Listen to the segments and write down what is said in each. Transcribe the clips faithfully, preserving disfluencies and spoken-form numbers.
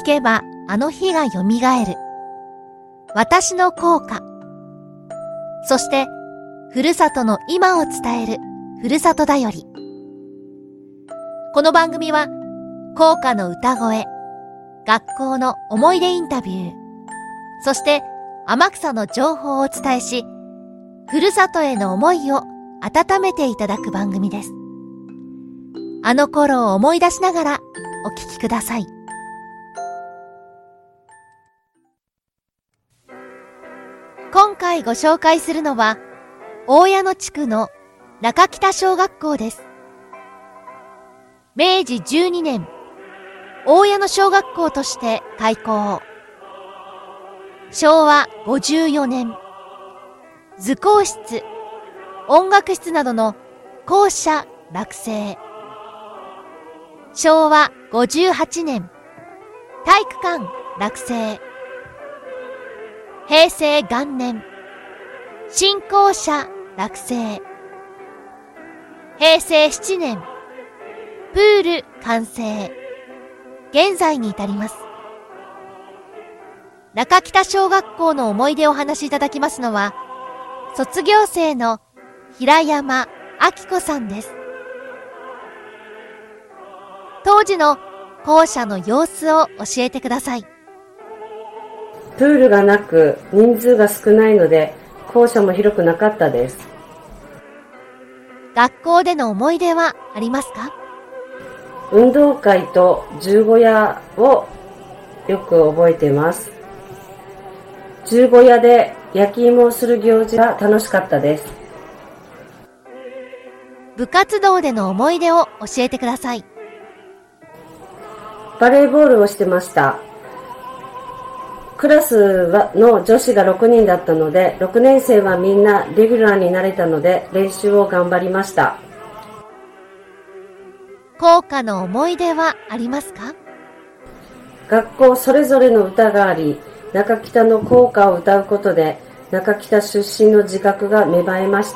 けばあの日がよみがえる。私の校歌。そして、ふるさとの今を伝えるふるさとだより。この番組は、校歌の歌声、学校の思い出インタビュー、そして天草の情報をお伝えし、ふるさとへの思いを温めていただく番組です。あの頃を思い出しながらお聞きください。今回ご紹介するのは、大谷野地区の中北小学校です。めいじじゅうにねん、大谷野小学校として開校。しょうわごじゅうよねん、図工室、音楽室などの校舎落成。しょうわごじゅうはちねん、体育館落成。へいせいがんねん、新校舎落成。へいせいしちねん、プール完成。現在に至ります。中北小学校の思い出をお話しいただきますのは、卒業生の平山明子さんです。当時の校舎の様子を教えてください。 プールがなく人数が少ないので校舎も広くなかったです。 学校での思い出はありますか？ 運動会と十五夜をよく覚えています。十五夜で焼き芋をする行事が楽しかったです。 部活動での思い出を教えてください。 バレーボールをしてました。クラスの女子がろくにんだったので、ろくねんせいはみんなレギュラーになれたので練習を頑張りました。 校歌の思い出はありますか？ 学校それぞれの歌があり、中北の校歌を歌うことで中北出身の自覚が芽生えました。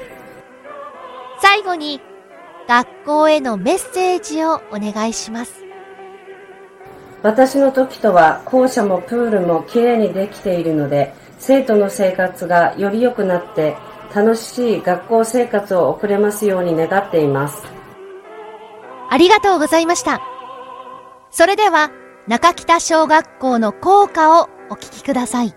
最後に学校へのメッセージをお願いします。 私の時とは校舎もプールもきれいにできているので、生徒の生活がより良くなって楽しい学校生活を送れますように願っています。 ありがとうございました。それでは中北小学校の校歌をお聞きください。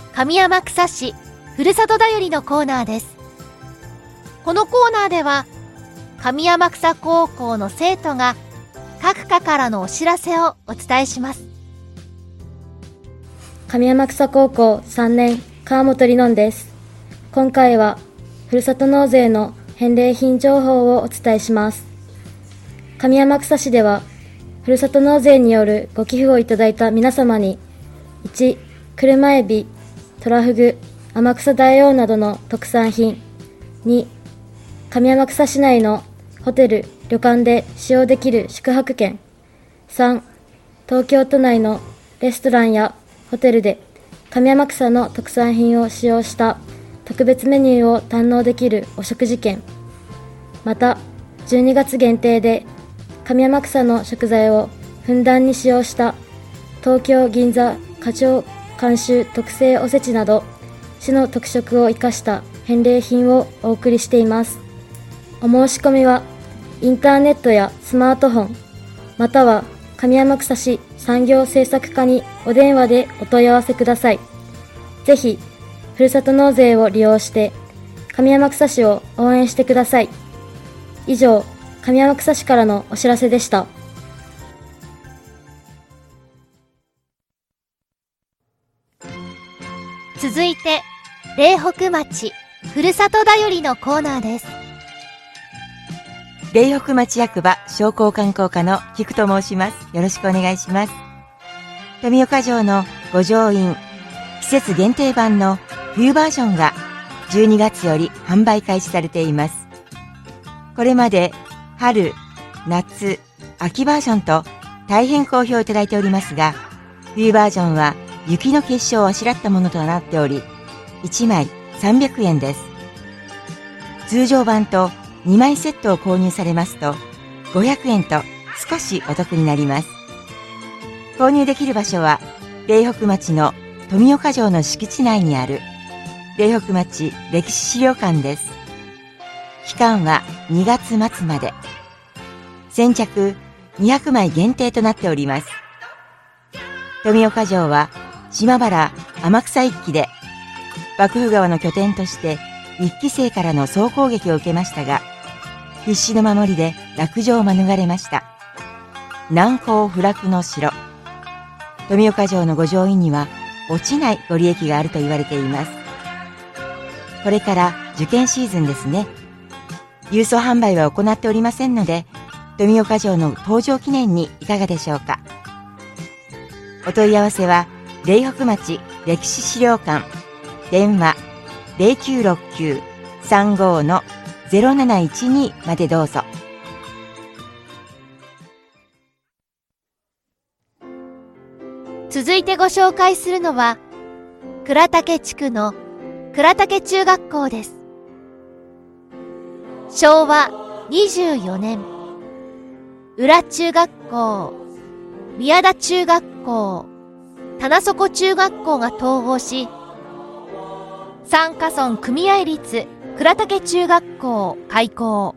上天草市ふるさとだよりのコーナーです。このコーナーでは上天草高校の生徒が各科からのお知らせをお伝えします。 上天草高校さんねん川本里音です。今回はふるさと納税の返礼品情報をお伝えします。上天草市ではふるさと納税によるご寄付をいただいた皆様にいち車エビ、トラフグ、天草大王などの特産品、に上天草市内のホテル・旅館で使用できる宿泊券、さん東京都内のレストランやホテルで上天草の特産品を使用した特別メニューを堪能できるお食事券、またじゅうにがつ限定で上天草の食材をふんだんに使用した東京銀座花鳥監修特製おせちなど市の特色を生かした返礼品をお送りしています。お申し込みはインターネットやスマートフォンまたは上天草市産業政策課にお電話でお問い合わせください。ぜひふるさと納税を利用して上天草市を応援してください。以上、上天草市からのお知らせでした。 続いて苓北町ふるさとだよりのコーナーです。 苓北町役場商工観光課の菊と申します。よろしくお願いします。富岡城の五条院季節限定版の冬バージョンがじゅうにがつより販売開始されています。これまで春、夏、秋バージョンと大変好評いただいておりますが、冬バージョンは雪の結晶をあしらったものとなっており、いちまいさんびゃくえんです。通常版とにまいセットを購入されますとごひゃくえんと少しお得になります。購入できる場所は苓北町の富岡城の敷地内にある苓北町歴史資料館です。期間はにがつまつまで。先着にひゃくまい限定となっております。富岡城は島原天草一揆で幕府側の拠点として一揆勢からの総攻撃を受けましたが、必死の守りで落城を免れました。難攻不落の城。富岡城の御城印には落ちないご利益があると言われています。これから受験シーズンですね。郵送販売は行っておりませんので、富岡城の登場記念にいかがでしょうか。お問い合わせは苓北町歴史資料館電話 ゼロきゅうろくきゅう さんご の ゼロなないちに までどうぞ。 続いてご紹介するのは倉岳地区の倉岳中学校です。しょうわにじゅうよねん、浦中学校、宮田中学校、棚底中学校が統合し、三ヶ村組合立倉岳中学校開校。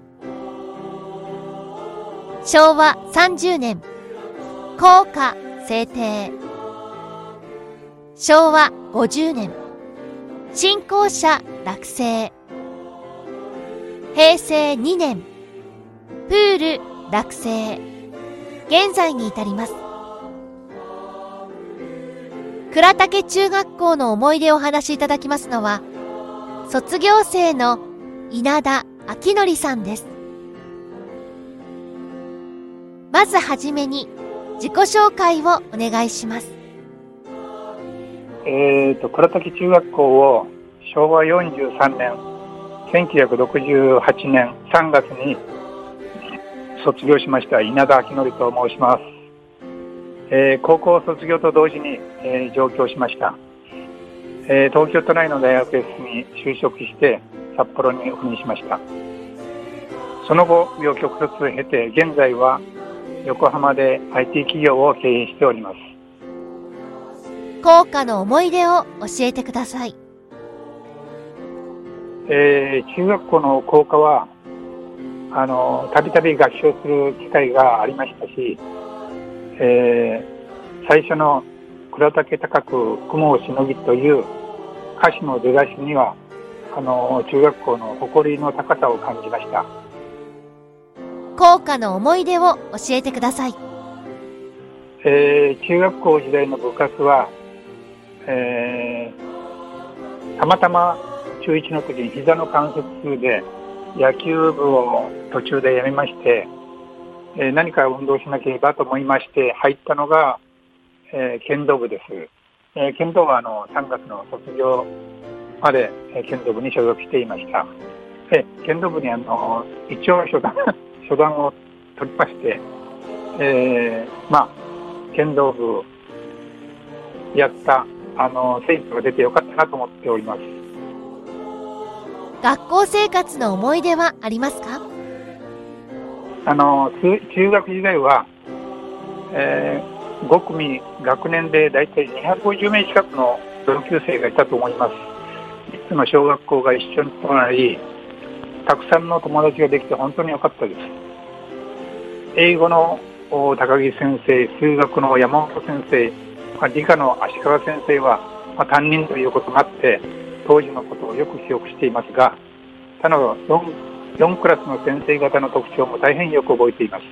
しょうわさんじゅうねん、校歌制定。しょうわごじゅうねん、新校舎落成。へいせいにねん、プール落成。現在に至ります。倉岳中学校の思い出をお話しいただきますのは、卒業生の稲田明則さんです。まずはじめに自己紹介をお願いします。 えーと、倉岳中学校をしょうわよんじゅうさんねん、せんきゅうひゃくろくじゅうはちねんさんがつに卒業しました稲田明則と申します。えー、高校卒業と同時に、えー、上京しました。えー、東京都内の大学へ進み就職して札幌に赴任しました。その後紆余曲折経て現在は横浜で アイティー 企業を経営しております。 校歌の思い出を教えてください。 えー、中学校の校歌はあのたびたび合唱する機会がありましたし、えー、最初の倉岳高く雲をしのぎという歌詞の出だしにはあの中学校の誇りの高さを感じました。 校歌の思い出を教えてください。 えー、中学校時代の部活は、えー、たまたま中いちの時に膝の関節痛で野球部を途中でやめまして、えー、何か運動しなければと思いまして入ったのが、えー、剣道部です。えー、剣道はあのさんがつの卒業まで、えー、剣道部に所属していました。えー、剣道部にあの一応初段初段を取りまして、えー、まあ剣道部やったあの成果が出てよかったなと思っております。 学校生活の思い出はありますか？ あの中学時代は、えー、ごくみ学年でだいたいにひゃくごじゅうめい近くの同級生がいたと思います。いつつの小学校が一緒となり、たくさんの友達ができて本当に良かったです。英語の高木先生、数学の山本先生、理科の足利先生は、まあ、担任ということがあって当時のことをよく記憶していますが、他の 4, よんクラスの先生方の特徴も大変よく覚えています。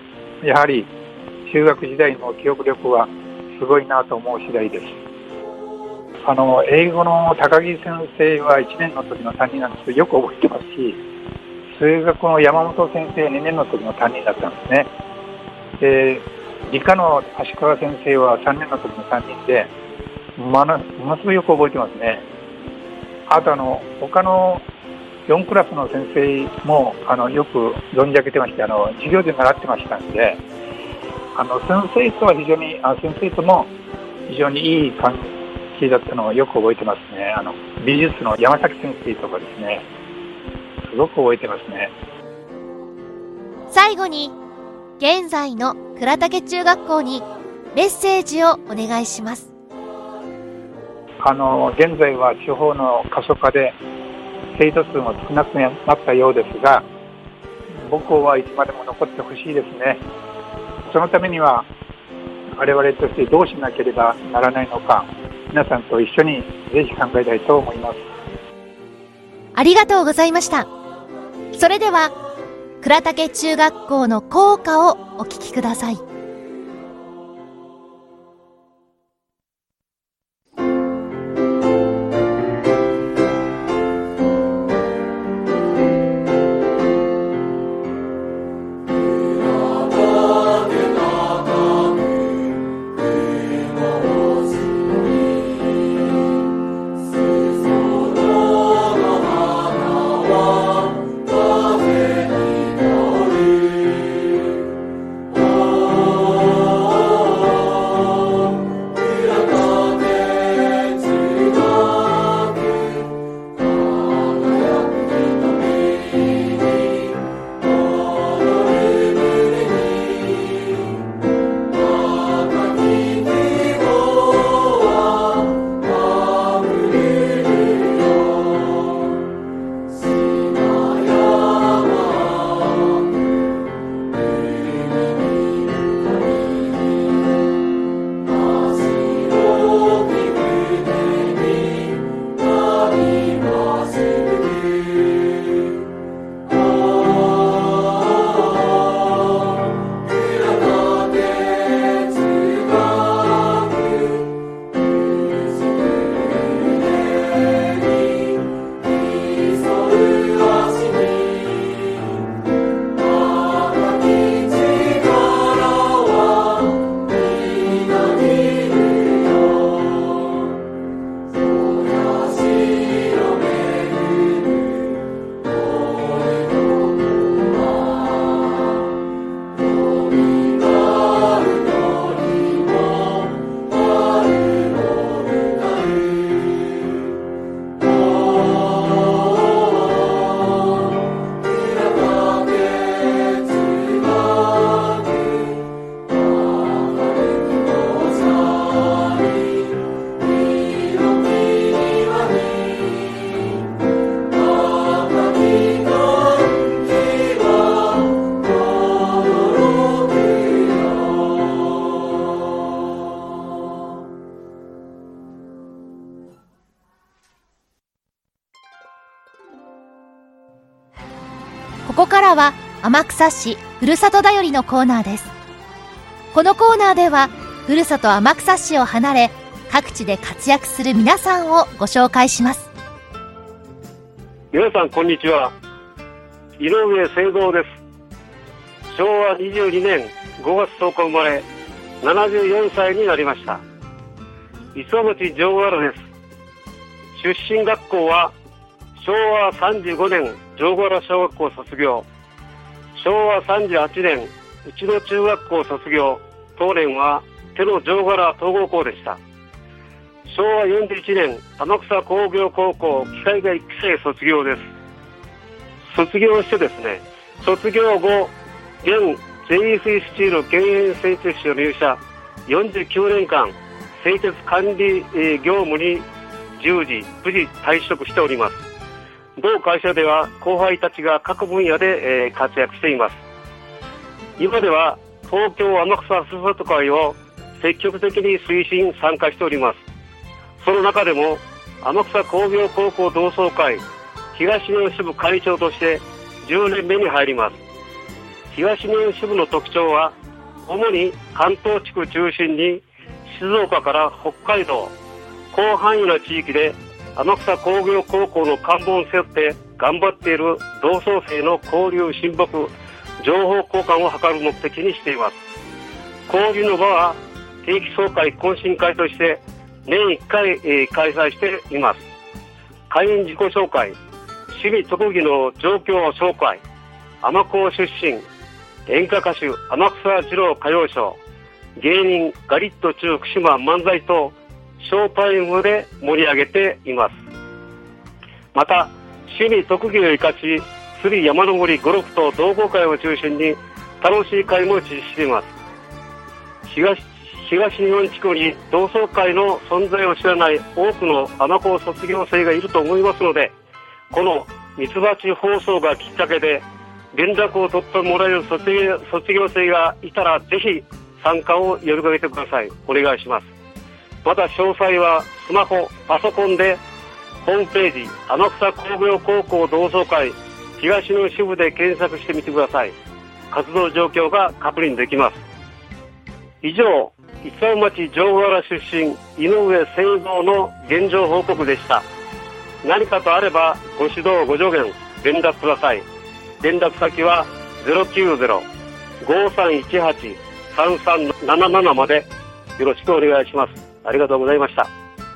やはり中学時代の記憶力はすごいなと思う次第です。あの英語の高木先生はいちねんの時の担任なんですけどよく覚えてますし、数学の山本先生はにねんの時の担任だったんですね。で理科の足利先生はさんねんの時の担任で、まの、ものすごいよく覚えてますね。あとあの他のよんクラスの先生もあのよく存じ上げてまして、あの授業で習ってましたんで、あの先生とは非常にあ先生とも非常にいい関係だったのをよく覚えてますね。あの美術の山崎先生とかですね、すごく覚えてますね。 最後に現在の倉岳中学校にメッセージをお願いします。 あの現在は地方の過疎化で生徒数も少なくなったようですが、母校はいつまでも残ってほしいですね。そのためには我々としてどうしなければならないのか、皆さんと一緒にぜひ考えたいと思います。 ありがとうございました。それでは倉岳中学校の校歌をお聞きください。 Oh こからは天草市ふるさとだよりのコーナーです。このコーナーではふるさと天草市を離れ各地で活躍する皆さんをご紹介します。 皆さんこんにちは。井上聖三です。しょうわにじゅうにねんごがつとおか生まれ、ななじゅうよんさいになりました。磯町城原です。出身学校はしょうわさんじゅうごねん城原小学校卒業、しょうわさんじゅうはちねん内野中学校卒業、当年は手の城原統合校でした。しょうわよんじゅういちねん天草工業高校機械科いっきせい卒業です。卒業してですね、卒業後現 ジェイイーシー スチール県営製鉄所入社、よんじゅうきゅうねんかん製鉄管理業務に従事、無事退職しております。同会社では後輩たちが各分野で活躍しています。今では東京天草ふるさと会を積極的に推進参加しております。その中でも天草工業高校同窓会東日本支部会長としてじゅうねんめに入ります。東日本支部の特徴は主に関東地区中心に静岡から北海道広範囲な地域で天草工業高校の看板を背負って頑張っている同窓生の交流親睦情報交換を図る目的にしています。交流の場は定期総会懇親会として年いっかい、えー、開催しています。会員自己紹介、趣味特技の状況紹介、天高出身、演歌歌手天草二郎歌謡ショー、芸人ガリット中福島漫才とショータイムで盛り上げています。また趣味特技を生かし釣り山登りゴルフと同好会を中心に楽しい会も実施しています。東東日本地区に同窓会の存在を知らない多くの天高卒業生がいると思いますので、このミツバチ放送がきっかけで連絡を取ってもらえる卒業、卒業生がいたらぜひ参加を呼びかけてください。お願いします。また詳細はスマホ、パソコンでホームページ天草工業高校同窓会東日本支部で検索してみてください。活動状況が確認できます。以上、磯町城原出身井上聖三の現状報告でした。何かとあればご指導ご助言連絡ください。連絡先は ゼロきゅうゼロ ごさんいちはち さんさんなななな までよろしくお願いします。ありがとうございました。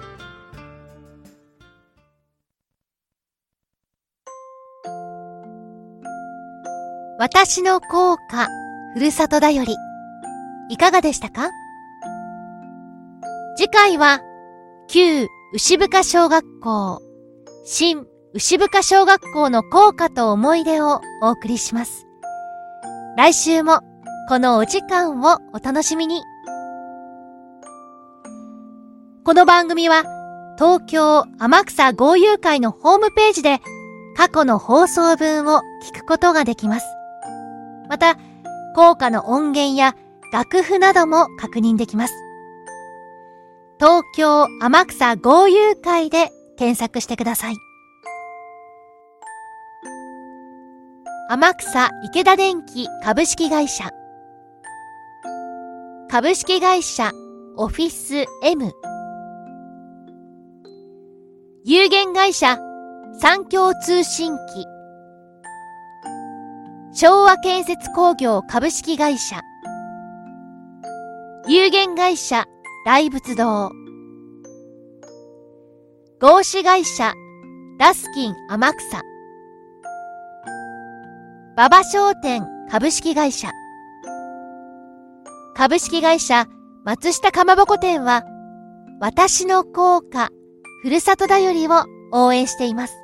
私の校歌ふるさとだよりいかがでしたか？次回は旧牛深小学校新牛深小学校の校歌と思い出をお送りします。来週もこのお時間をお楽しみに。この番組は東京天草豪遊会のホームページで過去の放送分を聞くことができます。また、校歌の音源や楽譜なども確認できます。東京天草豪遊会で検索してください。天草池田電機株式会社、株式会社オフィス M、 有限会社三共通信機、昭和建設工業株式会社、有限会社大仏堂、合資会社ダスキン天草、馬場商店株式会社、株式会社松下かまぼこ店は私の校歌ふるさとだよりを応援しています。